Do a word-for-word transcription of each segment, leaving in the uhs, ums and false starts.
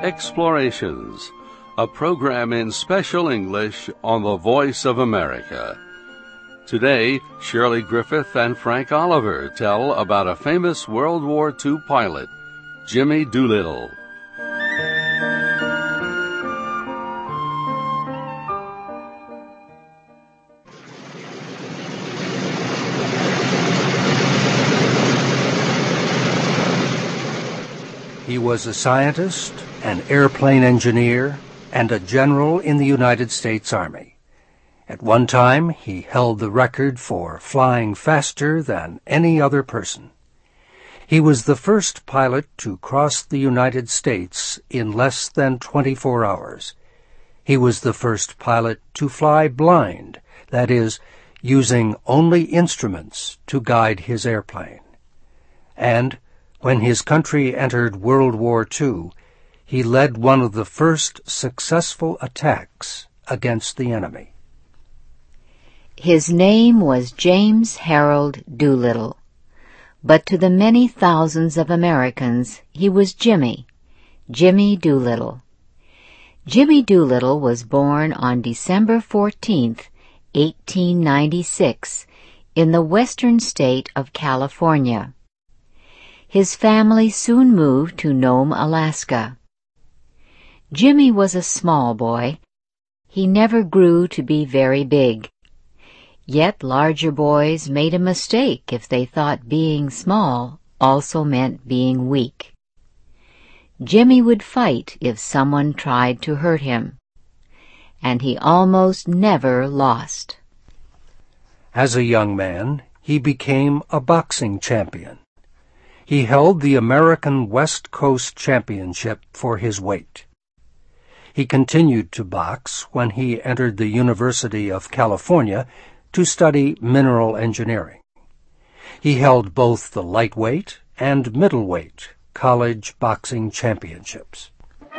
Explorations, a program in special English on the Voice of America. Today, Shirley Griffith and Frank Oliver tell about a famous World War Two pilot, Jimmy Doolittle. He was a scientist, an airplane engineer, and a general in the United States Army. At one time, he held the record for flying faster than any other person. He was the first pilot to cross the United States in less than twenty-four hours. He was the first pilot to fly blind, that is, using only instruments to guide his airplane. And when his country entered World War Two, he led one of the first successful attacks against the enemy. His name was James Harold Doolittle, but to the many thousands of Americans, he was Jimmy, Jimmy Doolittle. Jimmy Doolittle was born on December fourteenth, eighteen ninety-six, in the western state of California. His family soon moved to Nome, Alaska. Jimmy was a small boy. He never grew to be very big. Yet larger boys made a mistake if they thought being small also meant being weak. Jimmy would fight if someone tried to hurt him, and he almost never lost. As a young man, he became a boxing champion. He held the American West Coast Championship for his weight. He continued to box when he entered the University of California to study mineral engineering. He held both the lightweight and middleweight college boxing championships.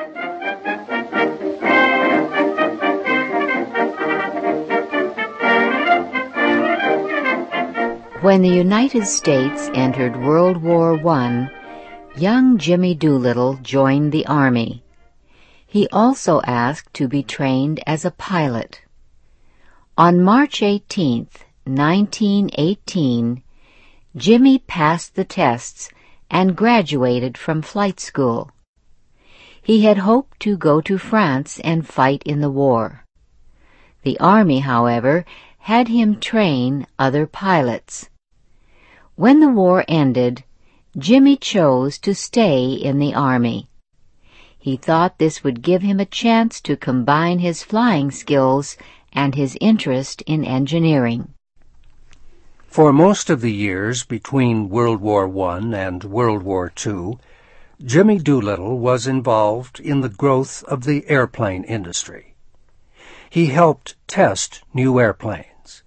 When the United States entered World War One, young Jimmy Doolittle joined the Army. He also asked to be trained as a pilot. On March eighteenth, nineteen eighteen, Jimmy passed the tests and graduated from flight school. He had hoped to go to France and fight in the war. The Army, however, had him train other pilots. When the war ended, Jimmy chose to stay in the Army. He thought this would give him a chance to combine his flying skills and his interest in engineering. For most of the years between World War One and World War Two, Jimmy Doolittle was involved in the growth of the airplane industry. He helped test new airplanes.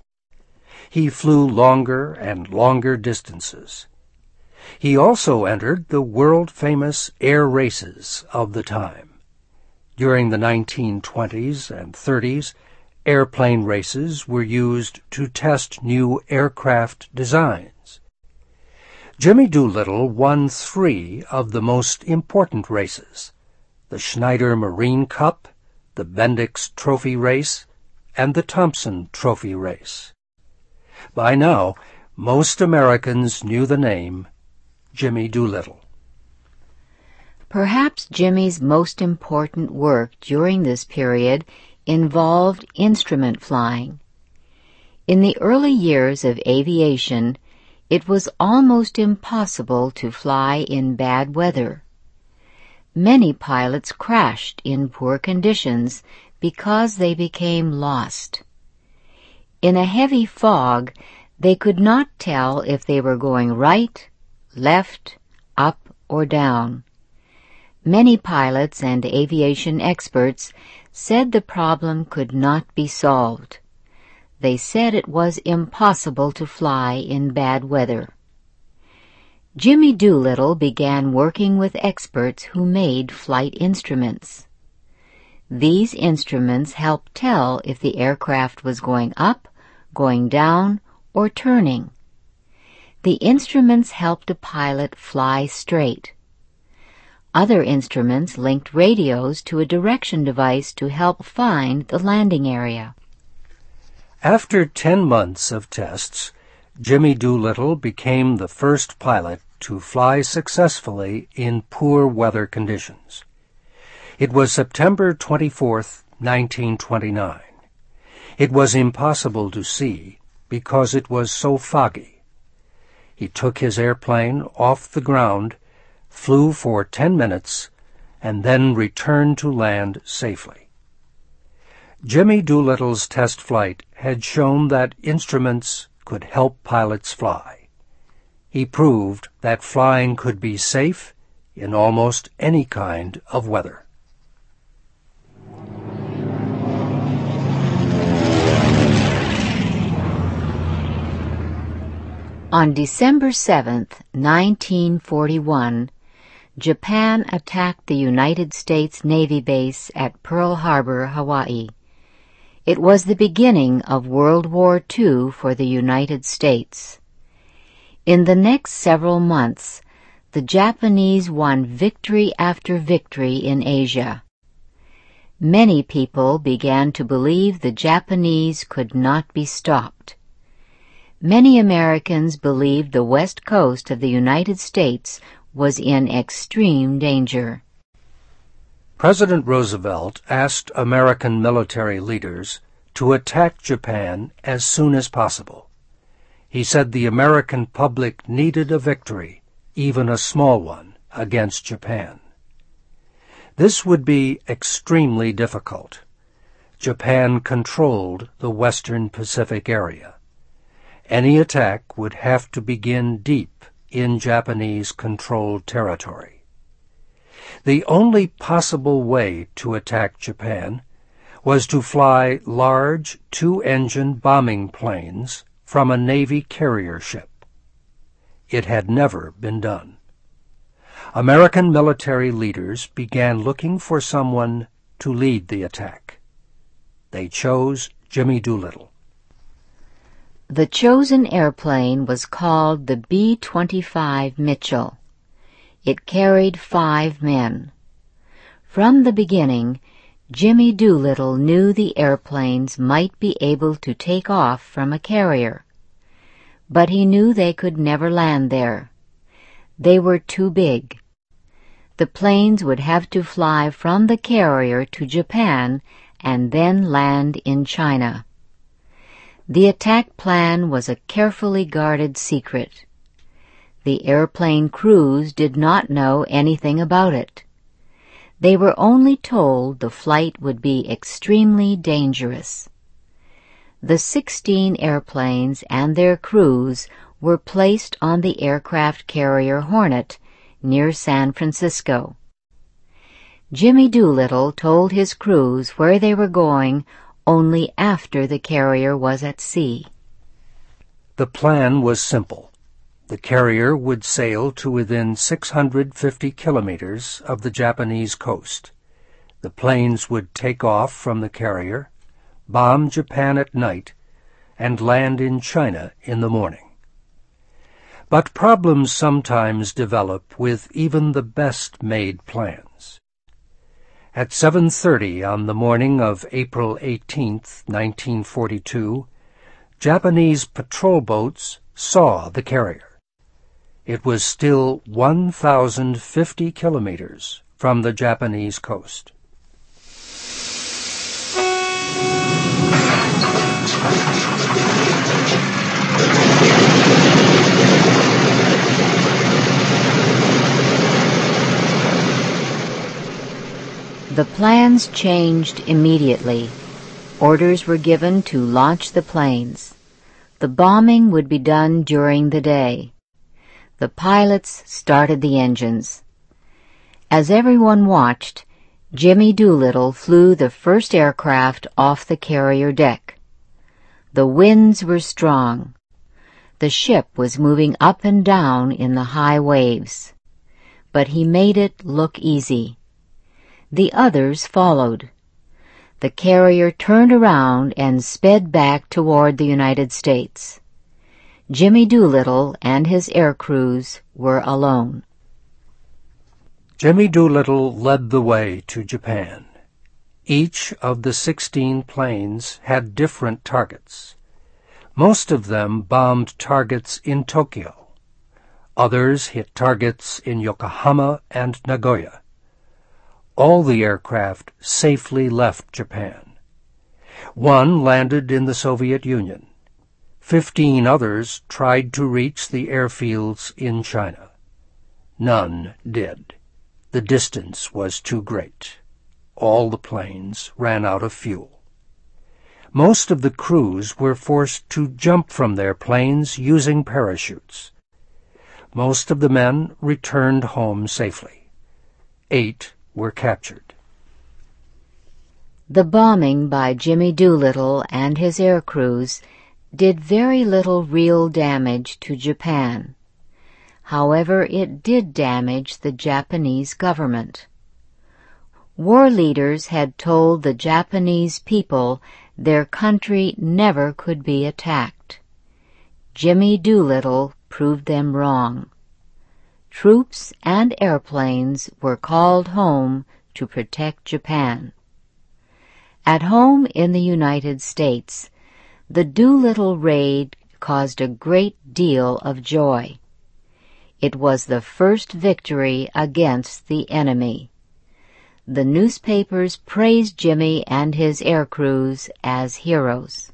He flew longer and longer distances. He also entered the world-famous air races of the time. During the nineteen twenties and thirties, airplane races were used to test new aircraft designs. Jimmy Doolittle won three of the most important races: the Schneider Marine Cup, the Bendix Trophy Race, and the Thompson Trophy Race. By now, most Americans knew the name Jimmy Doolittle. Perhaps Jimmy's most important work during this period involved instrument flying. In the early years of aviation, it was almost impossible to fly in bad weather. Many pilots crashed in poor conditions because they became lost. In a heavy fog, they could not tell if they were going right, left, up, or down. Many pilots and aviation experts said the problem could not be solved. They said it was impossible to fly in bad weather. Jimmy Doolittle began working with experts who made flight instruments. These instruments helped tell if the aircraft was going up, going down, or turning. The instruments helped a pilot fly straight. Other instruments linked radios to a direction device to help find the landing area. After ten months of tests, Jimmy Doolittle became the first pilot to fly successfully in poor weather conditions. It was September twenty-fourth, nineteen twenty-nine. It was impossible to see because it was so foggy. He took his airplane off the ground, flew for ten minutes, and then returned to land safely. Jimmy Doolittle's test flight had shown that instruments could help pilots fly. He proved that flying could be safe in almost any kind of weather. On December seventh, nineteen forty-one, Japan attacked the United States Navy base at Pearl Harbor, Hawaii. It was the beginning of World War Two for the United States. In the next several months, the Japanese won victory after victory in Asia. Many people began to believe the Japanese could not be stopped. Many Americans believed the west coast of the United States was in extreme danger. President Roosevelt asked American military leaders to attack Japan as soon as possible. He said the American public needed a victory, even a small one, against Japan. This would be extremely difficult. Japan controlled the western Pacific area. Any attack would have to begin deep in Japanese-controlled territory. The only possible way to attack Japan was to fly large two-engine bombing planes from a Navy carrier ship. It had never been done. American military leaders began looking for someone to lead the attack. They chose Jimmy Doolittle. The chosen airplane was called the B twenty-five Mitchell. It carried five men. From the beginning, Jimmy Doolittle knew the airplanes might be able to take off from a carrier. But he knew they could never land there. They were too big. The planes would have to fly from the carrier to Japan and then land in China. The attack plan was a carefully guarded secret. The airplane crews did not know anything about it. They were only told the flight would be extremely dangerous. The sixteen airplanes and their crews were placed on the aircraft carrier Hornet near San Francisco. Jimmy Doolittle told his crews where they were going only after the carrier was at sea. The plan was simple. The carrier would sail to within six hundred fifty kilometers of the Japanese coast. The planes would take off from the carrier, bomb Japan at night, and land in China in the morning. But problems sometimes develop with even the best-made plans. At seven thirty on the morning of April eighteenth, nineteen forty-two, Japanese patrol boats saw the carrier. It was still one thousand fifty kilometers from the Japanese coast. The plans changed immediately. Orders were given to launch the planes. The bombing would be done during the day. The pilots started the engines. As everyone watched, Jimmy Doolittle flew the first aircraft off the carrier deck. The winds were strong. The ship was moving up and down in the high waves. But he made it look easy. The others followed. The carrier turned around and sped back toward the United States. Jimmy Doolittle and his air crews were alone. Jimmy Doolittle led the way to Japan. Each of the sixteen planes had different targets. Most of them bombed targets in Tokyo. Others hit targets in Yokohama and Nagoya. All the aircraft safely left Japan. One landed in the Soviet Union. Fifteen others tried to reach the airfields in China. None did. The distance was too great. All the planes ran out of fuel. Most of the crews were forced to jump from their planes using parachutes. Most of the men returned home safely. Eight were captured. The bombing by Jimmy Doolittle and his air crews did very little real damage to Japan. However, it did damage the Japanese government. War leaders had told the Japanese people their country never could be attacked. Jimmy Doolittle proved them wrong. Troops and airplanes were called home to protect Japan. At home in the United States, the Doolittle raid caused a great deal of joy. It was the first victory against the enemy. The newspapers praised Jimmy and his air crews as heroes.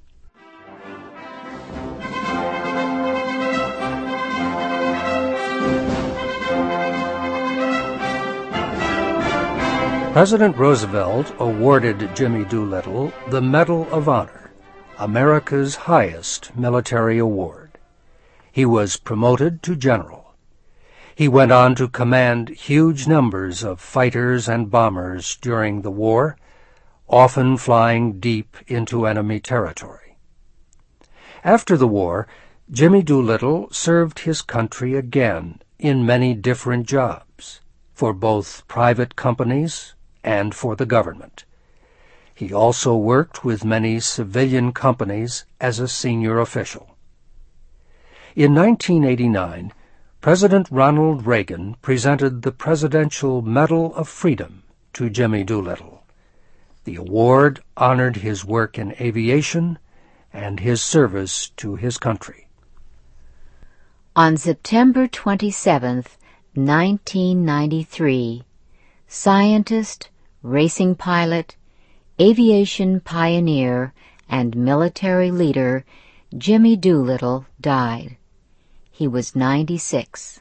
President Roosevelt awarded Jimmy Doolittle the Medal of Honor, America's highest military award. He was promoted to general. He went on to command huge numbers of fighters and bombers during the war, often flying deep into enemy territory. After the war, Jimmy Doolittle served his country again in many different jobs, for both private companies and for the government. He also worked with many civilian companies as a senior official. In nineteen eighty-nine, President Ronald Reagan presented the Presidential Medal of Freedom to Jimmy Doolittle. The award honored his work in aviation and his service to his country. On September twenty-seventh, nineteen ninety-three, scientist, racing pilot, aviation pioneer, and military leader Jimmy Doolittle died. He was ninety-six.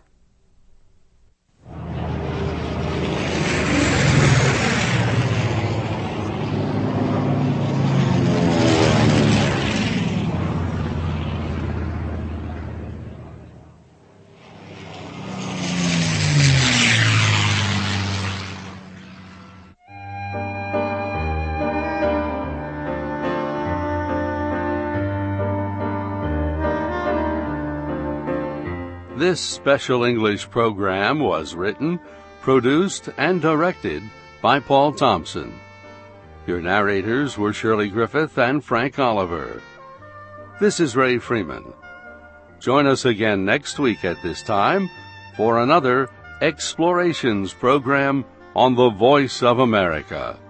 This special English program was written, produced, and directed by Paul Thompson. Your narrators were Shirley Griffith and Frank Oliver. This is Ray Freeman. Join us again next week at this time for another Explorations program on the Voice of America.